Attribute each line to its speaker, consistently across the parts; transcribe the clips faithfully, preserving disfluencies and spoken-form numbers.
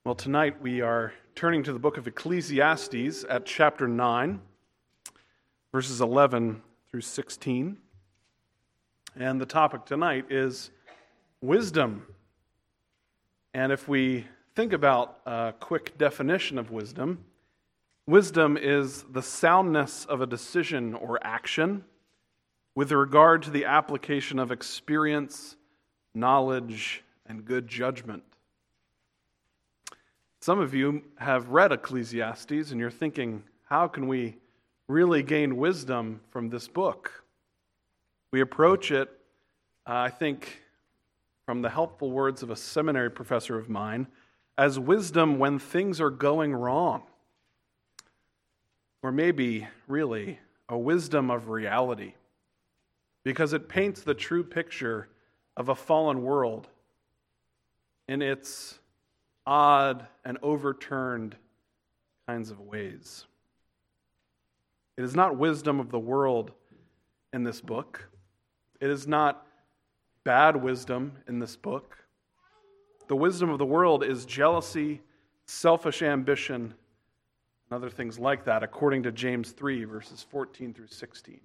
Speaker 1: Well, tonight we are turning to the book of Ecclesiastes at chapter nine, verses eleven through sixteen. And the topic tonight is wisdom. And if we think about a quick definition of wisdom, wisdom is the soundness of a decision or action with regard to the application of experience, knowledge, and good judgment. Some of you have read Ecclesiastes and you're thinking, how can we really gain wisdom from this book? We approach it, uh, I think, from the helpful words of a seminary professor of mine, as wisdom when things are going wrong. Or maybe, really, a wisdom of reality, because it paints the true picture of a fallen world in its odd and overturned kinds of ways. It is not wisdom of the world in this book. It is not bad wisdom in this book. The wisdom of the world is jealousy, selfish ambition, and other things like that, according to James three, verses fourteen through sixteen.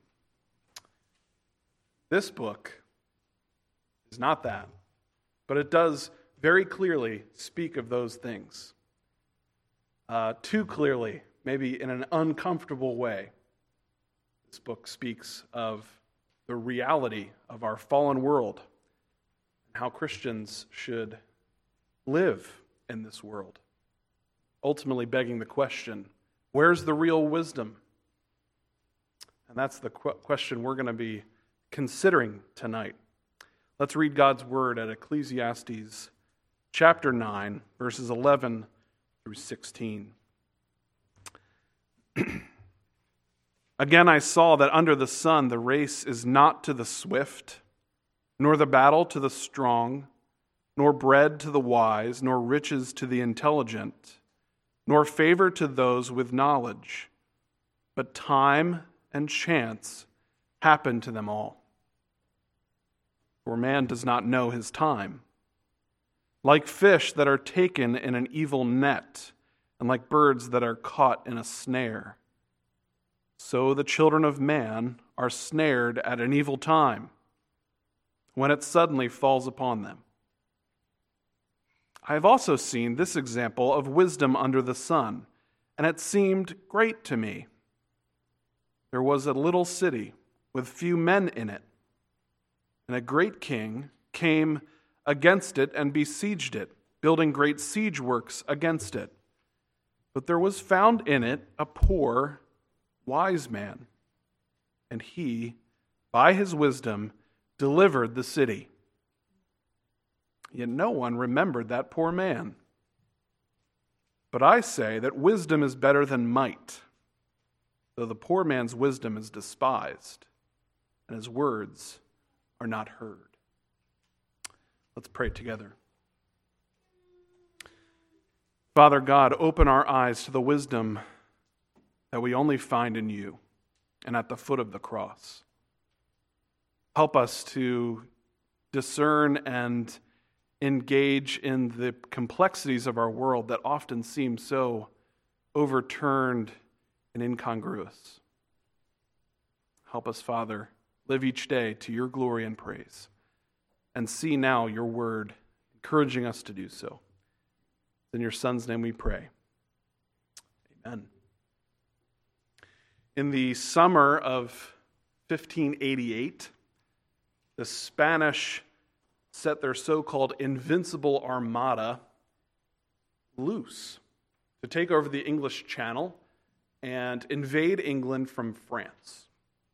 Speaker 1: This book is not that, but it does very clearly speak of those things. Uh, too clearly, maybe in an uncomfortable way. This book speaks of the reality of our fallen world and how Christians should live in this world. Ultimately begging the question, where's the real wisdom? And that's the qu- question we're going to be considering tonight. Let's read God's word at Ecclesiastes chapter nine, verses eleven through sixteen. Again, I saw that under the sun the race is not to the swift, nor the battle to the strong, nor bread to the wise, nor riches to the intelligent, nor favor to those with knowledge. But time and chance happen to them all. For man does not know his time. Like fish that are taken in an evil net, and like birds that are caught in a snare. So the children of man are snared at an evil time, when it suddenly falls upon them. I have also seen this example of wisdom under the sun, and it seemed great to me. There was a little city with few men in it, and a great king came against it and besieged it, building great siege works against it. But there was found in it a poor, wise man, and he, by his wisdom, delivered the city. Yet no one remembered that poor man. But I say that wisdom is better than might, though the poor man's wisdom is despised, and his words are not heard. Let's pray together. Father God, open our eyes to the wisdom that we only find in you and at the foot of the cross. Help us to discern and engage in the complexities of our world that often seem so overturned and incongruous. Help us, Father, live each day to your glory and praise. And see now your word, encouraging us to do so. In your Son's name we pray. Amen. In the summer of fifteen eighty-eight, the Spanish set their so-called Invincible Armada loose to take over the English Channel and invade England from France.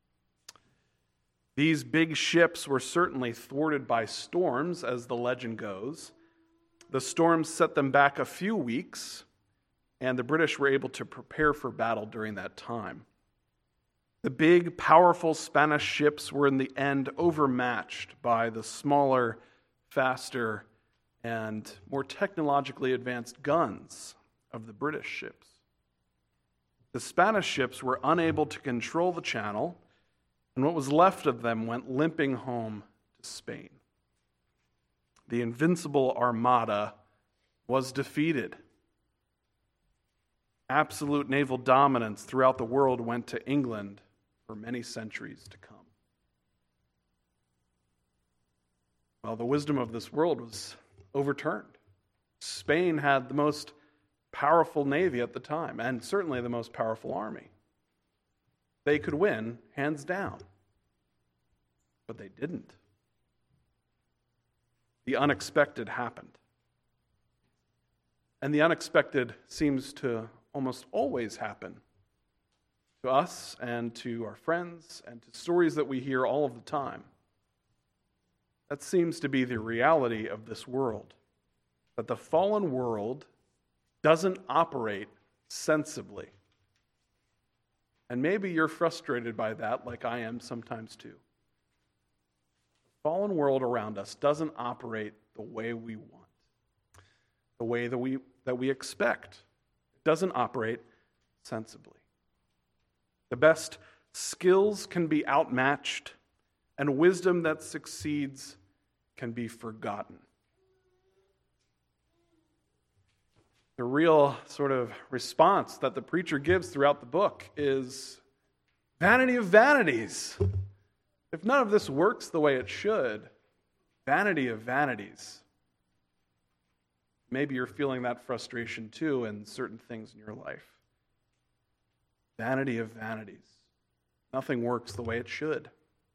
Speaker 1: These big ships were certainly thwarted by storms, as the legend goes. The storms set them back a few weeks, and the British were able to prepare for battle during that time. The big, powerful Spanish ships were in the end overmatched by the smaller, faster, and more technologically advanced guns of the British ships. The Spanish ships were unable to control the channel, and what was left of them went limping home to Spain. The Invincible Armada was defeated absolute naval dominance throughout the world went to England for many centuries to come. Well, the wisdom of this world was overturned. Spain had the most powerful navy at the time, and certainly the most powerful army. They could win, hands down. But they didn't. The unexpected happened. And the unexpected seems to almost always happen to us and to our friends and to stories that we hear all of the time. That seems to be the reality of this world, that the fallen world doesn't operate sensibly. And maybe you're frustrated by that, like I am sometimes too. The fallen world around us doesn't operate the way we want, the way that we that we expect. It doesn't operate sensibly. The best skills can be outmatched, and wisdom that succeeds can be forgotten. The real sort of response that the preacher gives throughout the book is vanity of vanities. If none of this works the way it should, vanity of vanities. Maybe you're feeling that frustration too in certain things in your life. Vanity of vanities. Nothing works the way it should.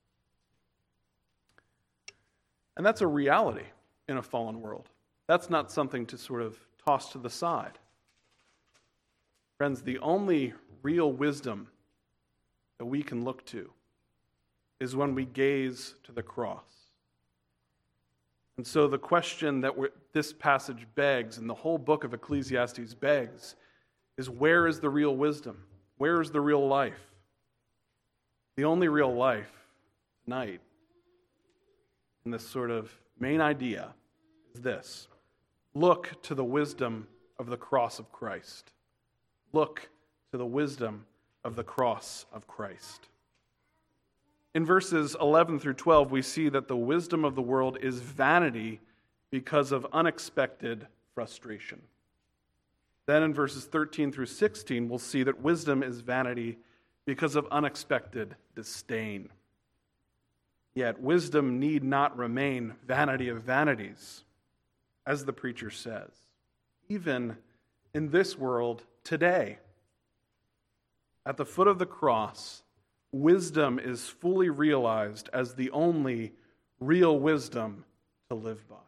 Speaker 1: And that's a reality in a fallen world. That's not something to sort of toss to the side. Friends, the only real wisdom that we can look to is when we gaze to the cross. And so the question that we're, this passage begs, and the whole book of Ecclesiastes begs, is where is the real wisdom? Where is the real life? The only real life tonight, and this sort of main idea, is this. Look to the wisdom of the cross of Christ. Look to the wisdom of the cross of Christ. In verses eleven through twelve, we see that the wisdom of the world is vanity because of unexpected frustration. Then in verses thirteen through sixteen, we'll see that wisdom is vanity because of unexpected disdain. Yet wisdom need not remain vanity of vanities, as the preacher says, even in this world today. At the foot of the cross, wisdom is fully realized as the only real wisdom to live by.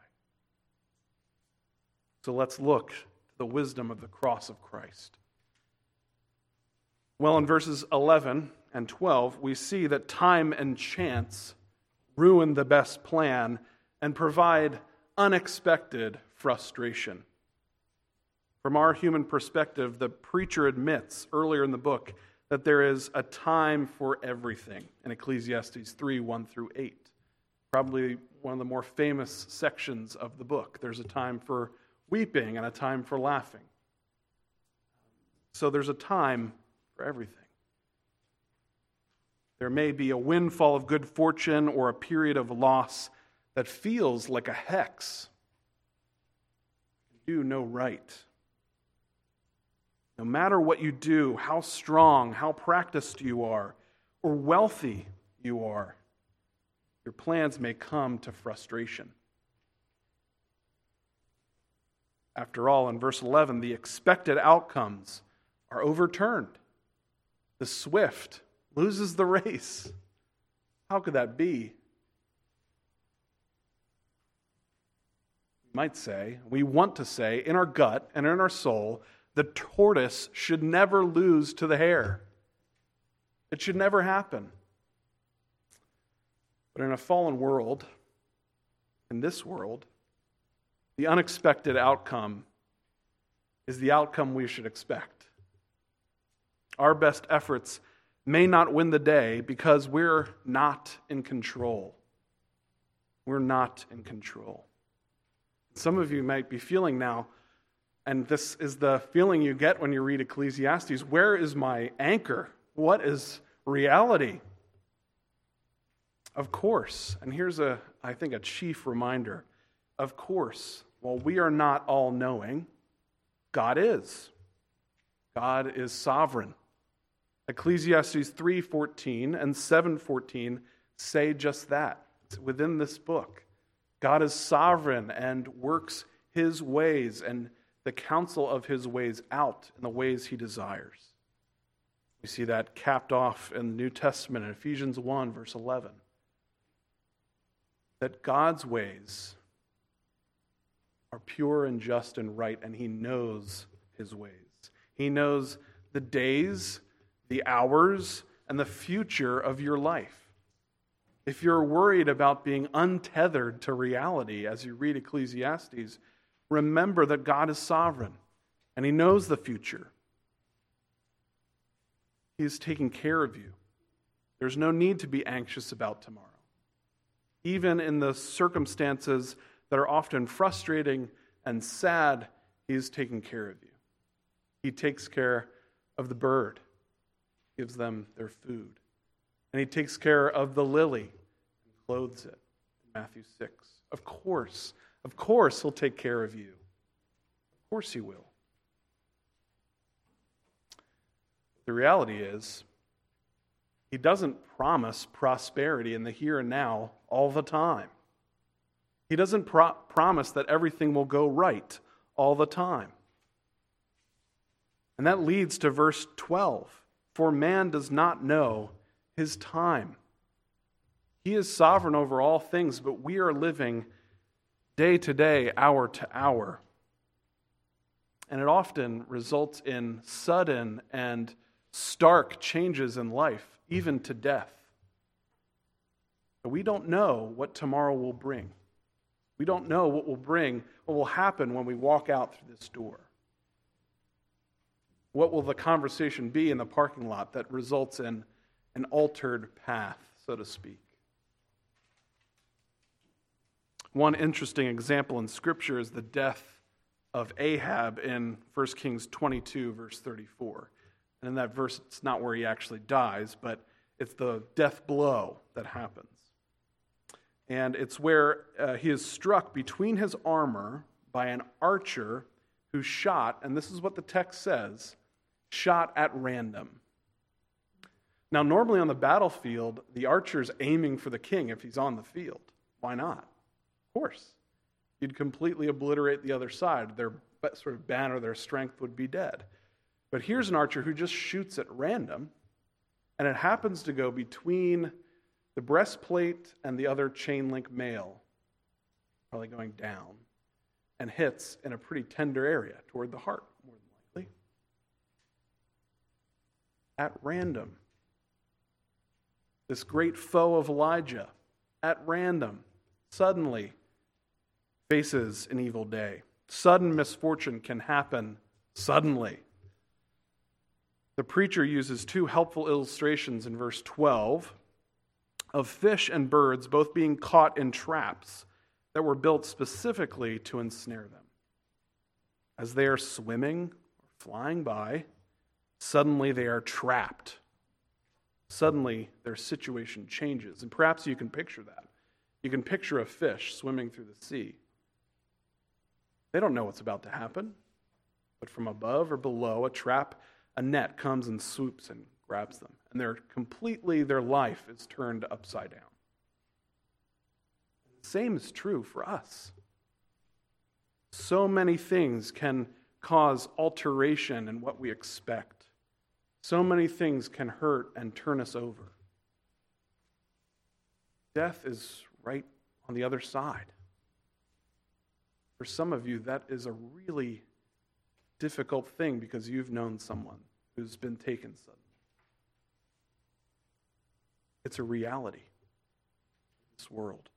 Speaker 1: So let's look to the wisdom of the cross of Christ. Well, in verses eleven and twelve, we see that time and chance ruin the best plan and provide unexpected frustration. From our human perspective, the preacher admits earlier in the book that there is a time for everything in Ecclesiastes three, one through eight. Probably one of the more famous sections of the book. There's a time for weeping and a time for laughing. So there's a time for everything. There may be a windfall of good fortune or a period of loss that feels like a hex. You do no right. No matter what you do, how strong, how practiced you are, or wealthy you are, your plans may come to frustration. After all, in verse eleven, the expected outcomes are overturned. The swift loses the race. How could that be? We might say, we want to say, in our gut and in our soul, the tortoise should never lose to the hare. It should never happen. But in a fallen world, in this world, the unexpected outcome is the outcome we should expect. Our best efforts may not win the day because we're not in control. We're not in control. Some of you might be feeling now, and this is the feeling you get when you read Ecclesiastes, where is my anchor? What is reality? Of course, and here's a, I think, a chief reminder. Of course, while we are not all-knowing, God is. God is sovereign. Ecclesiastes three fourteen and seven fourteen say just that. It's within this book. God is sovereign and works his ways and the counsel of his ways out in the ways he desires. We see that capped off in the New Testament in Ephesians one, verse eleven. That God's ways are pure and just and right, and he knows his ways. He knows the days, the hours, and the future of your life. If you're worried about being untethered to reality as you read Ecclesiastes, remember that God is sovereign and he knows the future. He is taking care of you. There's no need to be anxious about tomorrow. Even in the circumstances that are often frustrating and sad, he is taking care of you. He takes care of the bird, gives them their food. And he takes care of the lily and clothes it in Matthew six. Of course, of course he'll take care of you. Of course he will. The reality is, he doesn't promise prosperity in the here and now all the time. He doesn't pro- promise that everything will go right all the time. And that leads to verse twelve. For man does not know his time. He is sovereign over all things, but we are living day to day, hour to hour. And it often results in sudden and stark changes in life, even to death. But we don't know what tomorrow will bring. We don't know what will bring, what will happen when we walk out through this door. What will the conversation be in the parking lot that results in an altered path, so to speak? One interesting example in Scripture is the death of Ahab in First Kings twenty-two, verse thirty-four. And in that verse, it's not where he actually dies, but it's the death blow that happens. And it's where uh, he is struck between his armor by an archer who shot, and this is what the text says, shot at random. Now, normally on the battlefield, the archer's aiming for the king if he's on the field. Why not? Of course. You'd completely obliterate the other side. Their sort of banner, their strength would be dead. But here's an archer who just shoots at random, and it happens to go between the breastplate and the other chain link mail, probably going down, and hits in a pretty tender area toward the heart, more than likely. At random. This great foe of Elijah, at random, suddenly faces an evil day. Sudden misfortune can happen suddenly. The preacher uses two helpful illustrations in verse twelve of fish and birds both being caught in traps that were built specifically to ensnare them. As they are swimming or flying by, suddenly they are trapped. Suddenly their situation changes. And perhaps you can picture that. You can picture a fish swimming through the sea. They don't know what's about to happen, but from above or below, a trap, a net comes and swoops and grabs them. And they're completely, their life is turned upside down. The same is true for us. So many things can cause alteration in what we expect. So many things can hurt and turn us over. Death is right on the other side. For some of you, that is a really difficult thing because you've known someone who's been taken suddenly. It's a reality in this world.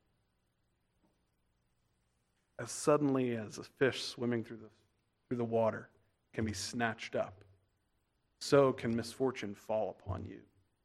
Speaker 1: As suddenly as a fish swimming through the, through the water can be snatched up, so can misfortune fall upon you.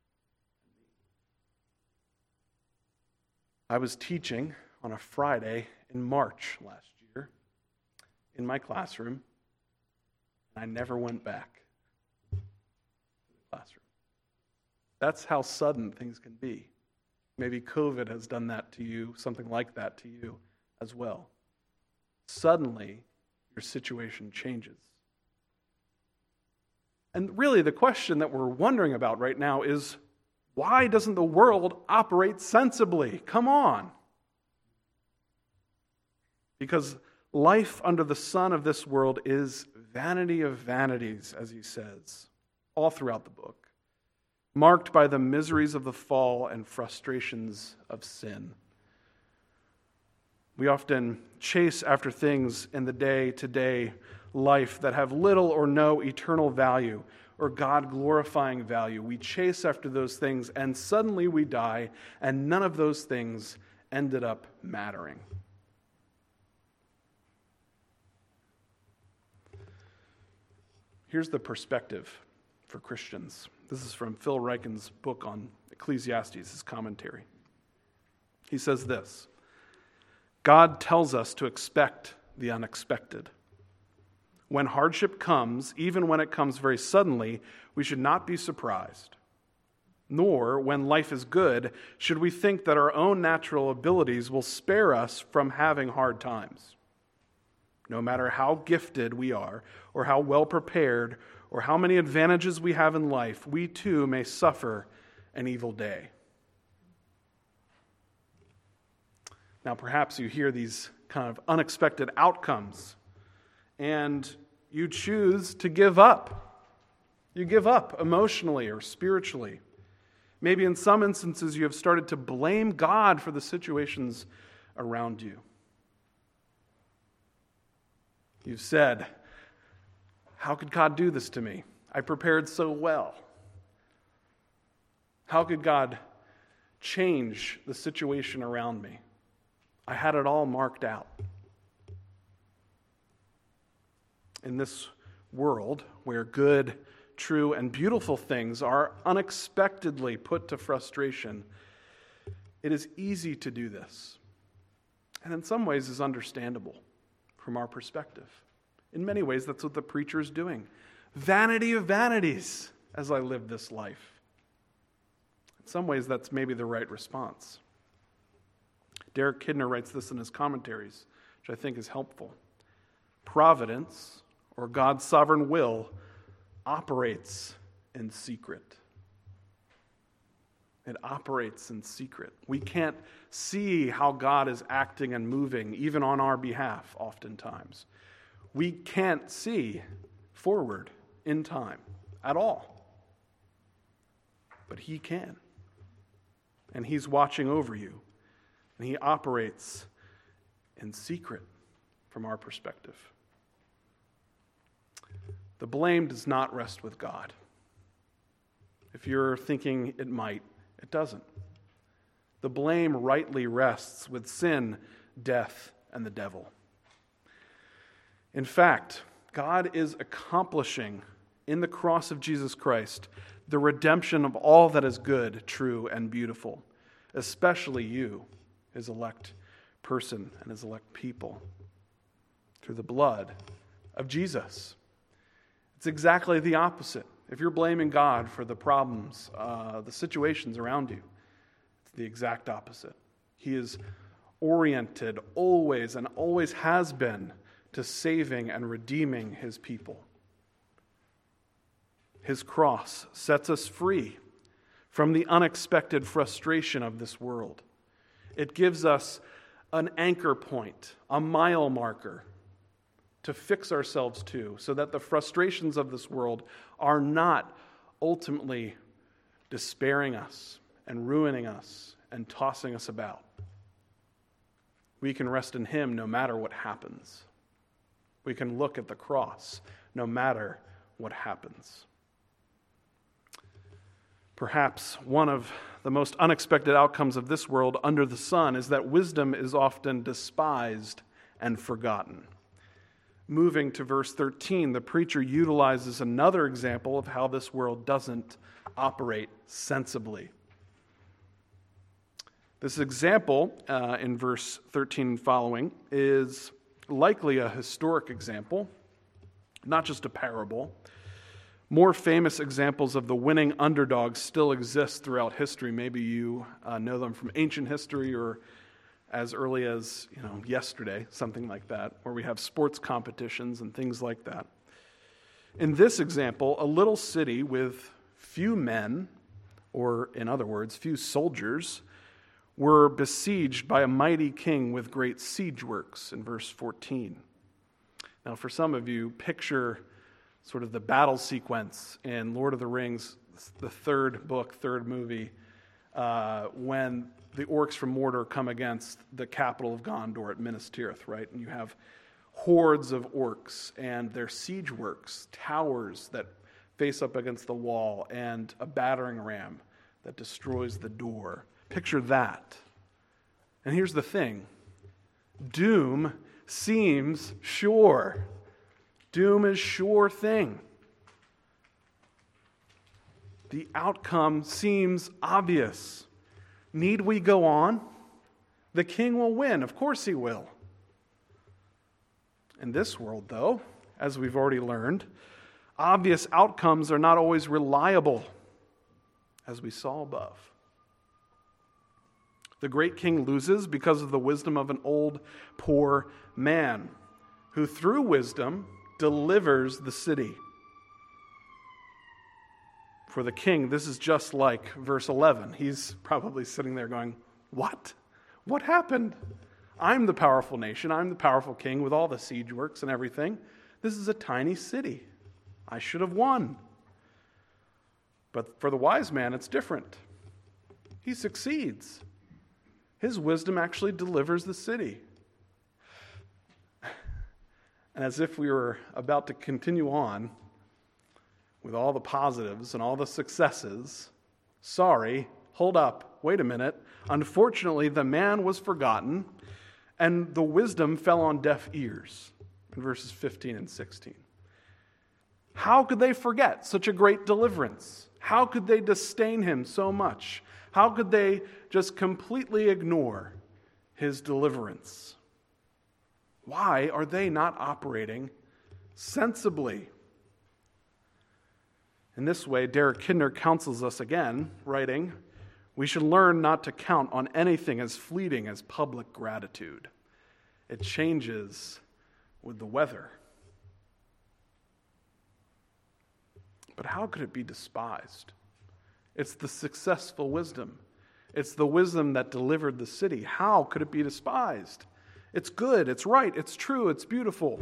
Speaker 1: I was teaching on a Friday in March last year in my classroom, and I never went back to the classroom. That's how sudden things can be. Maybe COVID has done that to you, something like that to you as well. Suddenly, your situation changes. And really the question that we're wondering about right now is, why doesn't the world operate sensibly? Come on. Because life under the sun of this world is vanity of vanities, as he says, all throughout the book, marked by the miseries of the fall and frustrations of sin. We often chase after things in the day-to-day life that have little or no eternal value or God-glorifying value. We chase after those things, and suddenly we die, and none of those things ended up mattering. Here's the perspective for Christians. This is from Phil Ryken's book on Ecclesiastes, his commentary. He says this: God tells us to expect the unexpected. When hardship comes, even when it comes very suddenly, we should not be surprised. Nor, when life is good, should we think that our own natural abilities will spare us from having hard times. No matter how gifted we are, or how well prepared, or how many advantages we have in life, we too may suffer an evil day. Now, perhaps you hear these kind of unexpected outcomes, and you choose to give up. You give up emotionally or spiritually. Maybe in some instances you have started to blame God for the situations around you. You've said, how could God do this to me? I prepared so well. How could God change the situation around me? I had it all marked out. In this world where good, true, and beautiful things are unexpectedly put to frustration, it is easy to do this. And in some ways is understandable from our perspective. In many ways, that's what the preacher is doing. Vanity of vanities as I live this life. In some ways, that's maybe the right response. Derek Kidner writes this in his commentaries, which I think is helpful. Providence, or God's sovereign will, operates in secret. It operates in secret. We can't see how God is acting and moving, even on our behalf, oftentimes. We can't see forward in time at all. But He can. And He's watching over you. And He operates in secret from our perspective. The blame does not rest with God. If you're thinking it might, it doesn't. The blame rightly rests with sin, death, and the devil. In fact, God is accomplishing in the cross of Jesus Christ the redemption of all that is good, true, and beautiful, especially you, His elect person and His elect people, through the blood of Jesus. It's exactly the opposite. If you're blaming God for the problems, uh, the situations around you, it's the exact opposite. He is oriented always and always has been to saving and redeeming His people. His cross sets us free from the unexpected frustration of this world. It gives us an anchor point, a mile marker to fix ourselves to, so that the frustrations of this world are not ultimately despairing us and ruining us and tossing us about. We can rest in Him no matter what happens. We can look at the cross no matter what happens. Perhaps one of the most unexpected outcomes of this world under the sun is that wisdom is often despised and forgotten. Moving to verse thirteen, the preacher utilizes another example of how this world doesn't operate sensibly. This example uh, in verse thirteen and following is likely a historic example, not just a parable. More famous examples of the winning underdog still exist throughout history. Maybe you uh, know them from ancient history or as early as, you know, yesterday, something like that, where we have sports competitions and things like that. In this example, a little city with few men, or in other words, few soldiers, were besieged by a mighty king with great siege works in verse fourteen. Now, for some of you, picture sort of the battle sequence in Lord of the Rings, the third book, third movie, uh, when the orcs from Mordor come against the capital of Gondor at Minas Tirith, right? And you have hordes of orcs and their siege works, towers that face up against the wall, and a battering ram that destroys the door. Picture that. And here's the thing. Doom seems sure. Doom is sure thing. The outcome seems obvious. Need we go on? The king will win. Of course he will. In this world, though, as we've already learned, obvious outcomes are not always reliable, as we saw above. The great king loses because of the wisdom of an old, poor man, who through wisdom delivers the city. For the king, this is just like verse eleven. He's probably sitting there going, what? What happened? I'm the powerful nation. I'm the powerful king with all the siege works and everything. This is a tiny city. I should have won. But for the wise man, it's different. He succeeds. His wisdom actually delivers the city. And as if we were about to continue on with all the positives and all the successes, sorry, hold up, wait a minute. Unfortunately, the man was forgotten, and the wisdom fell on deaf ears in verses fifteen and sixteen. How could they forget such a great deliverance? How could they disdain him so much? How could they just completely ignore his deliverance? Why are they not operating sensibly? In this way, Derek Kidner counsels us again, writing, we should learn not to count on anything as fleeting as public gratitude. It changes with the weather. But how could it be despised? It's the successful wisdom. It's the wisdom that delivered the city. How could it be despised? It's good, it's right, it's true, it's beautiful.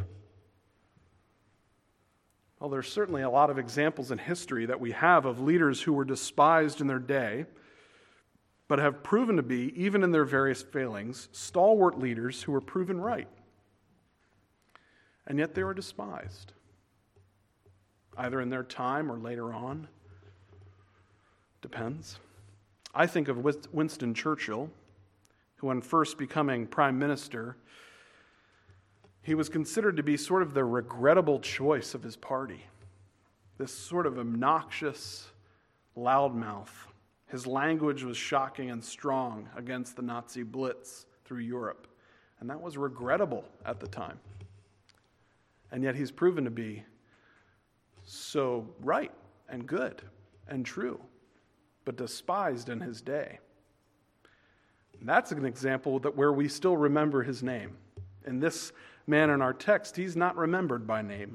Speaker 1: Well, there's certainly a lot of examples in history that we have of leaders who were despised in their day, but have proven to be, even in their various failings, stalwart leaders who were proven right. And yet they were despised, either in their time or later on. Depends. I think of Winston Churchill, who when first becoming prime minister, he was considered to be sort of the regrettable choice of his party. This sort of obnoxious loudmouth. His language was shocking and strong against the Nazi blitz through Europe. And that was regrettable at the time. And yet he's proven to be so right and good and true, but despised in his day. And that's an example that where we still remember his name. In this man in our text, he's not remembered by name.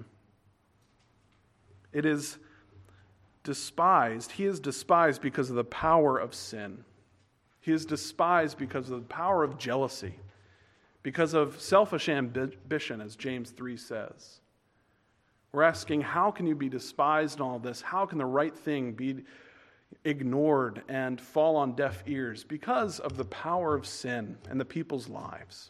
Speaker 1: It is despised. He is despised because of the power of sin. He is despised because of the power of jealousy, because of selfish ambition, as James three says. We're asking, how can you be despised in all this? How can the right thing be ignored and fall on deaf ears? Because of the power of sin in the people's lives.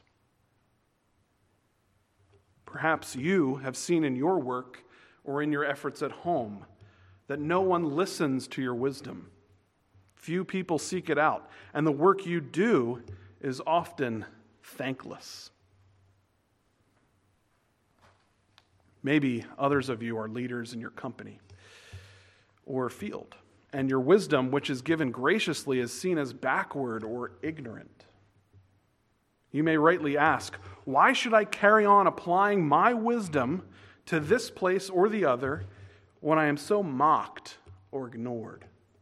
Speaker 1: Perhaps you have seen in your work or in your efforts at home that no one listens to your wisdom. Few people seek it out, and the work you do is often thankless. Maybe others of you are leaders in your company or field, and your wisdom, which is given graciously, is seen as backward or ignorant. You may rightly ask, why should I carry on applying my wisdom to this place or the other when I am so mocked or ignored?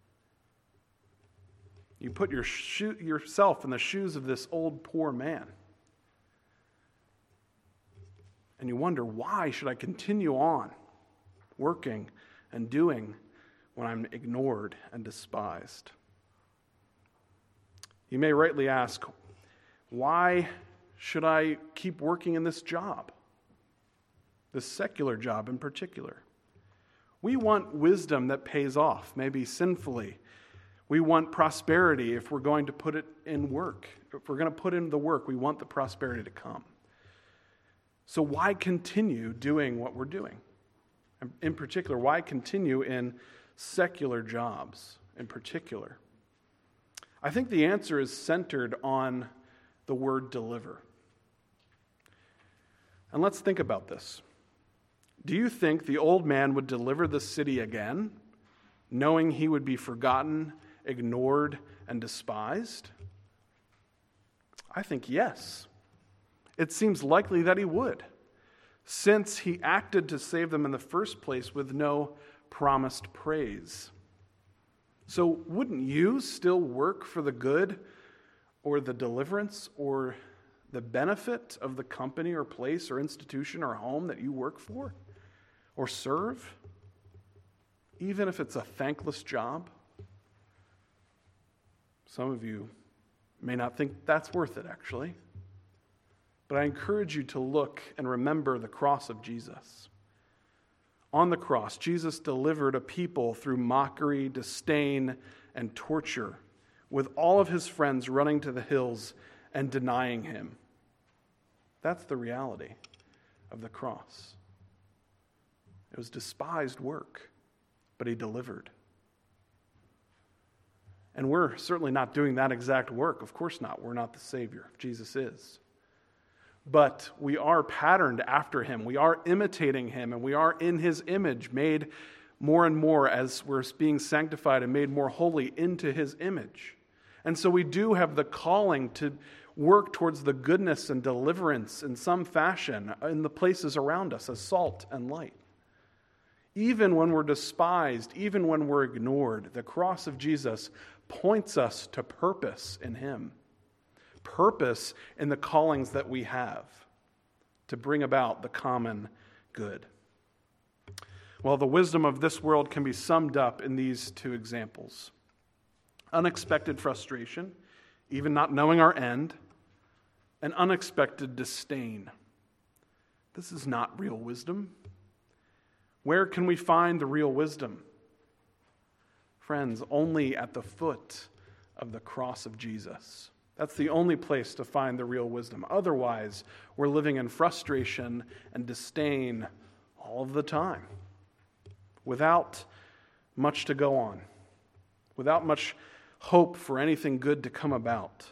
Speaker 1: You put your sho- yourself in the shoes of this old poor man. And you wonder, why should I continue on? working and doing when I'm ignored and despised? You may rightly ask, why should I keep working in this job? This secular job in particular. We want wisdom that pays off, maybe sinfully. We want prosperity if we're going to put it in work. If we're going to put in the work, we want the prosperity to come. So why continue doing what we're doing? In particular, why continue in secular jobs in particular? I think the answer is centered on the word deliver. And let's think about this. Do you think the old man would deliver the city again, knowing he would be forgotten, ignored, and despised? I think yes. It seems likely that he would, since he acted to save them in the first place with no promised praise. So wouldn't you still work for the good or the deliverance or the benefit of the company or place or institution or home that you work for or serve, even if it's a thankless job? Some of you may not think that's worth it, actually. But I encourage you to look and remember the cross of Jesus. On the cross, Jesus delivered a people through mockery, disdain, and torture, with all of his friends running to the hills and denying him. That's the reality of the cross. It was despised work, but he delivered. And we're certainly not doing that exact work. Of course not. We're not the Savior. Jesus is. But we are patterned after him. We are imitating him, and we are in his image, made more and more as we're being sanctified and made more holy into his image. And so we do have the calling to work towards the goodness and deliverance in some fashion in the places around us as salt and light. Even when we're despised, even when we're ignored, the cross of Jesus points us to purpose in him. Purpose in the callings that we have to bring about the common good. Well, the wisdom of this world can be summed up in these two examples. Unexpected frustration, even not knowing our end, and unexpected disdain. This is not real wisdom. Where can we find the real wisdom? Friends, only at the foot of the cross of Jesus. That's the only place to find the real wisdom. Otherwise, we're living in frustration and disdain all of the time, without much to go on, without much hope for anything good to come about.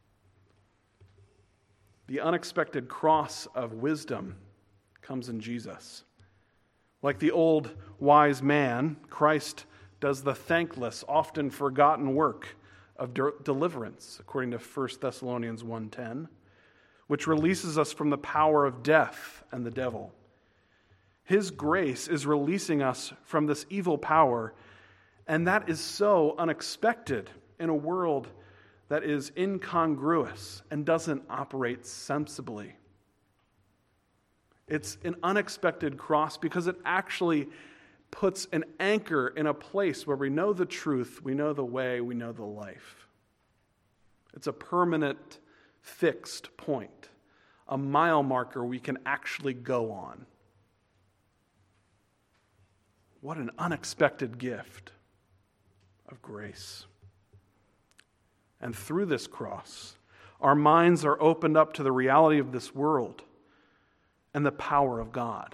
Speaker 1: The unexpected cross of wisdom comes in Jesus. Like the old wise man, Christ does the thankless, often forgotten work of de- deliverance, according to First Thessalonians one ten, which releases us from the power of death and the devil. His grace is releasing us from this evil power, and that is so unexpected in a world that is incongruous and doesn't operate sensibly. It's an unexpected cross because it actually puts an anchor in a place where we know the truth, we know the way, we know the life. It's a permanent, fixed point, a mile marker we can actually go on. What an unexpected gift of grace. And through this cross, our minds are opened up to the reality of this world and the power of God.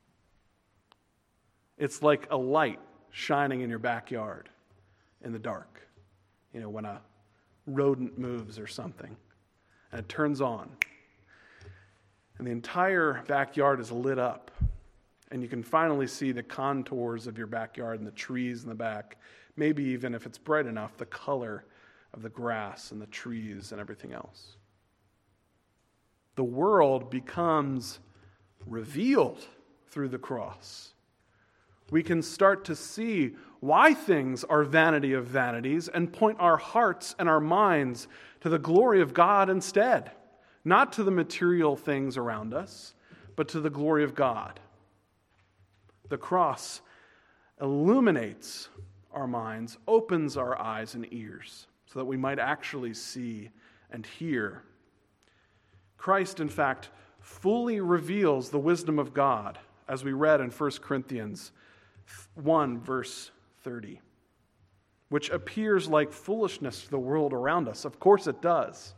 Speaker 1: It's like a light shining in your backyard in the dark. You know, when a rodent moves or something, and it turns on, and the entire backyard is lit up, and you can finally see the contours of your backyard and the trees in the back, maybe even, if it's bright enough, the color of the grass and the trees and everything else. The world becomes revealed through the cross. We can start to see why things are vanity of vanities and point our hearts and our minds to the glory of God instead. Not to the material things around us, but to the glory of God. The cross illuminates our minds, opens our eyes and ears, so that we might actually see and hear. Christ, in fact, fully reveals the wisdom of God, as we read in First Corinthians one, verse thirty, which appears like foolishness to the world around us. Of course it does.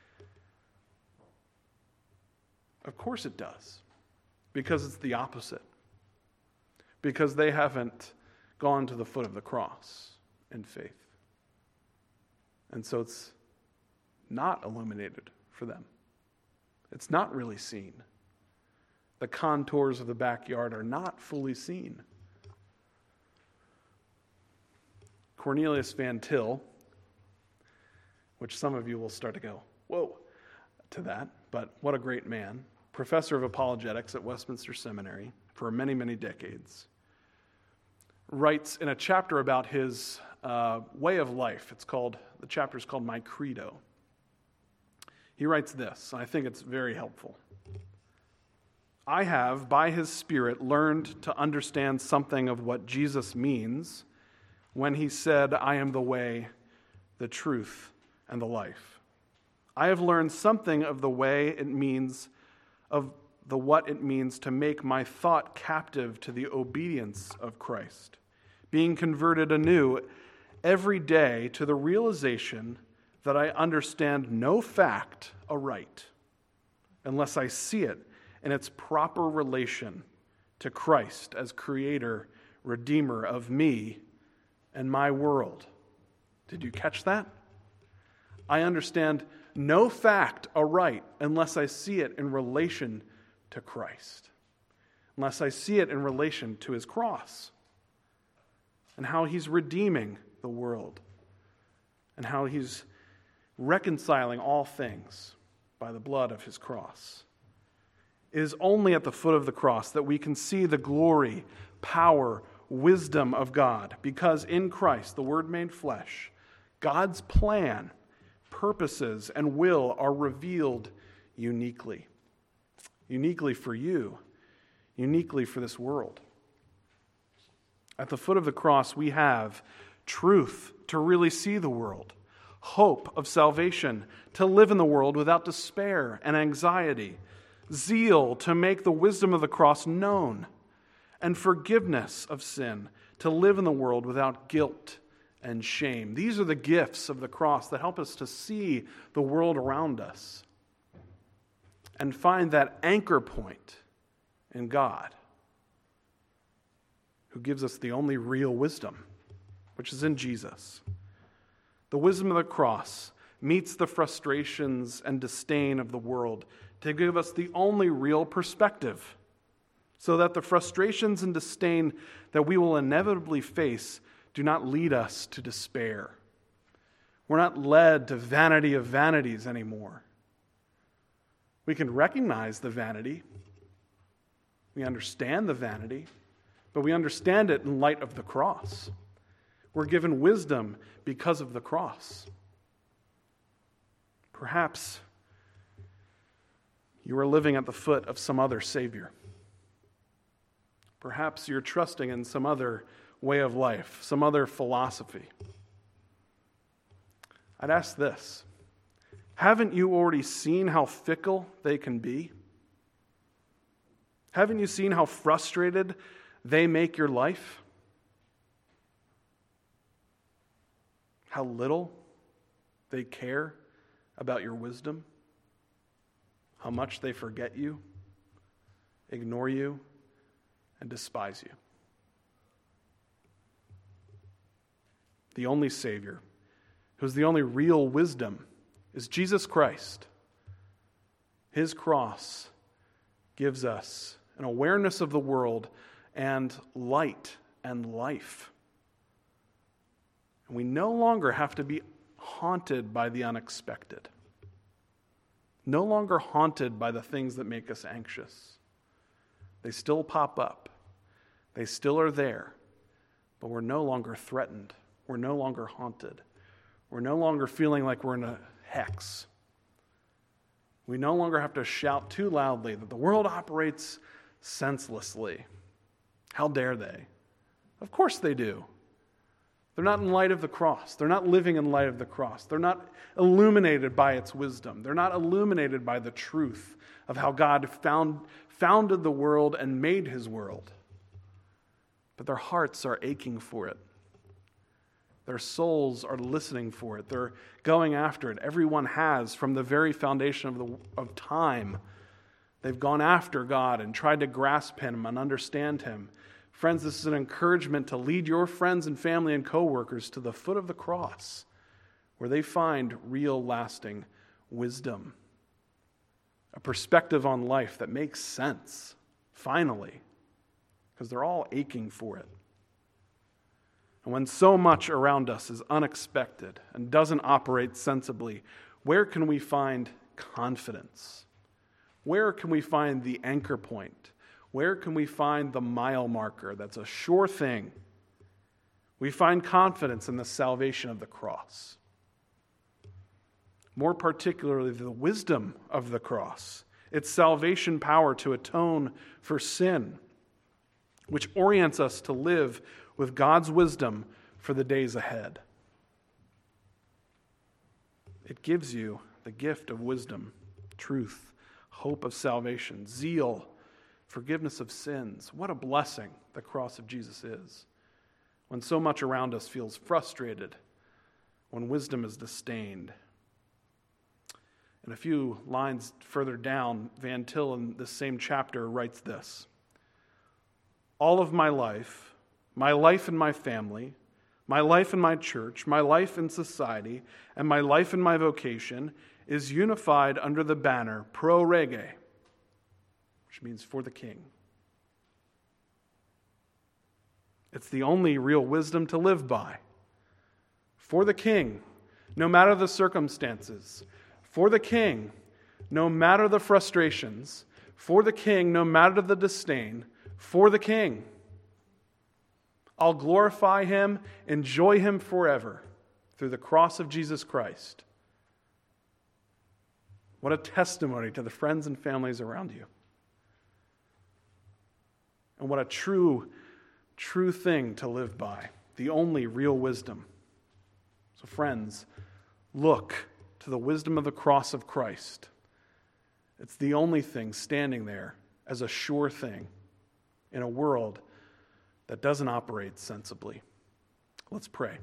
Speaker 1: Of course it does, because it's the opposite. Because they haven't gone to the foot of the cross in faith. And so it's not illuminated for them. It's not really seen. The contours of the backyard are not fully seen. Cornelius Van Til, which some of you will start to go, whoa, to that, but what a great man, professor of apologetics at Westminster Seminary for many, many decades, writes in a chapter about his uh, way of life. It's called, the chapter is called My Credo. He writes this, and I think it's very helpful. I have, by his Spirit, learned to understand something of what Jesus means when he said, I am the way, the truth, and the life. I have learned something of the way it means, of the what it means to make my thought captive to the obedience of Christ, being converted anew every day to the realization that I understand no fact aright unless I see it in its proper relation to Christ as creator, redeemer of me and my world. Did you catch that? I understand no fact aright unless I see it in relation to Christ, unless I see it in relation to his cross and how he's redeeming the world and how he's reconciling all things by the blood of his cross. It is only at the foot of the cross that we can see the glory, power, wisdom of God, because in Christ, the Word made flesh, God's plan, purposes, and will are revealed uniquely. Uniquely for you, uniquely for this world. At the foot of the cross, we have truth to really see the world, hope of salvation to live in the world without despair and anxiety, zeal to make the wisdom of the cross known, and forgiveness of sin to live in the world without guilt and shame. These are the gifts of the cross that help us to see the world around us and find that anchor point in God, who gives us the only real wisdom, which is in Jesus. The wisdom of the cross meets the frustrations and disdain of the world to give us the only real perspective, so that the frustrations and disdain that we will inevitably face do not lead us to despair. We're not led to vanity of vanities anymore. We can recognize the vanity. We understand the vanity, but we understand it in light of the cross. We're given wisdom because of the cross. Perhaps you are living at the foot of some other Savior. Perhaps you're trusting in some other way of life, some other philosophy. I'd ask this: haven't you already seen how fickle they can be? Haven't you seen how frustrated they make your life? How little they care about your wisdom? How much they forget you, ignore you, and despise you? The only Savior, who's the only real wisdom, is Jesus Christ. His cross gives us an awareness of the world and light and life. And we no longer have to be haunted by the unexpected. No longer haunted by the things that make us anxious. They still pop up. They still are there. But we're no longer threatened. We're no longer haunted. We're no longer feeling like we're in a hex. We no longer have to shout too loudly that the world operates senselessly. How dare they? Of course they do. They're not in light of the cross. They're not living in light of the cross. They're not illuminated by its wisdom. They're not illuminated by the truth of how God found, founded the world and made his world. But their hearts are aching for it. Their souls are listening for it. They're going after it. Everyone has, from the very foundation of, the, of time. They've gone after God and tried to grasp him and understand him. Friends, this is an encouragement to lead your friends and family and co-workers to the foot of the cross, where they find real, lasting wisdom. A perspective on life that makes sense, finally, because they're all aching for it. And when so much around us is unexpected and doesn't operate sensibly, where can we find confidence? Where can we find the anchor point? Where can we find the mile marker that's a sure thing? We find confidence in the salvation of the cross. More particularly, the wisdom of the cross, its salvation power to atone for sin, which orients us to live with God's wisdom for the days ahead. It gives you the gift of wisdom, truth, hope of salvation, zeal, forgiveness of sins. What a blessing the cross of Jesus is. When so much around us feels frustrated, when wisdom is disdained. And a few lines further down, Van Til in this same chapter writes this: all of my life, my life in my family, my life in my church, my life in society, and my life in my vocation is unified under the banner pro rege, which means for the king. It's the only real wisdom to live by. For the king, no matter the circumstances. For the king, no matter the frustrations. For the king, no matter the disdain. For the king. I'll glorify him, enjoy him forever through the cross of Jesus Christ. What a testimony to the friends and families around you. And what a true, true thing to live by. The only real wisdom. So friends, look to the wisdom of the cross of Christ. It's the only thing standing there as a sure thing in a world that doesn't operate sensibly. Let's pray.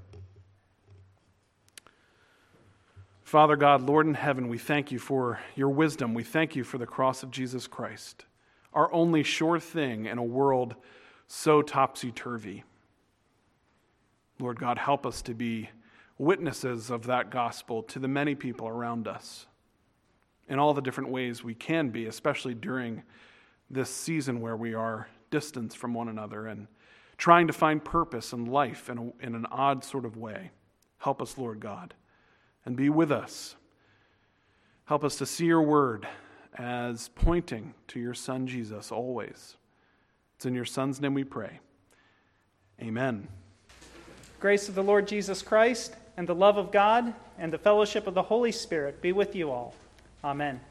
Speaker 1: Father God, Lord in heaven, we thank you for your wisdom. We thank you for the cross of Jesus Christ, our only sure thing in a world so topsy-turvy. Lord God, help us to be witnesses of that gospel to the many people around us in all the different ways we can be, especially during this season where we are distanced from one another and trying to find purpose in life in, a, in an odd sort of way. Help us, Lord God, and be with us. Help us to see your word as pointing to your Son, Jesus, always. It's in your Son's name we pray. Amen.
Speaker 2: Grace of the Lord Jesus Christ, and the love of God, and the fellowship of the Holy Spirit be with you all. Amen.